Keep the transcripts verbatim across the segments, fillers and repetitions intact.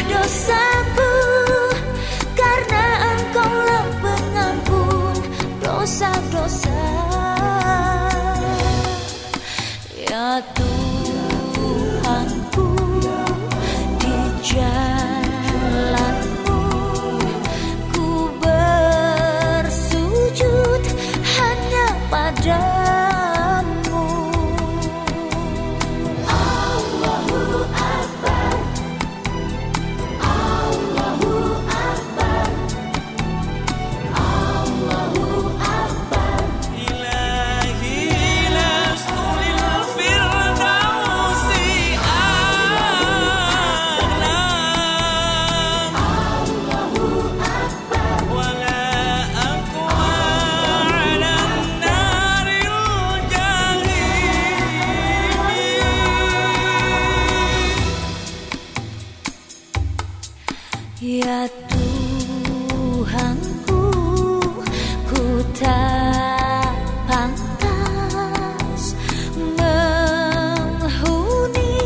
dosaku, karena Engkaulah pengampun dosa-dosa. Ya Tuhanku, di jalan-Mu ku bersujud hanya padamu. Allahu Akbar, Allahu Akbar, Allahu Akbar. Ilahi lastu lil firdausi a'la. Allahu Akbar, Wala aqwa 'alan naril jahim. ya Tuhanku, ku tak pantas menghuni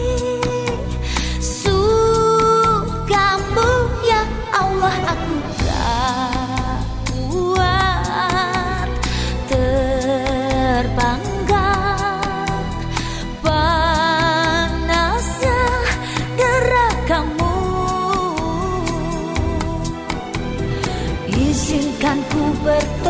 surga-Mu, ya Allah. Aku tak kuat terbanggang panasnya neraka-Mu. Izinkan ku ber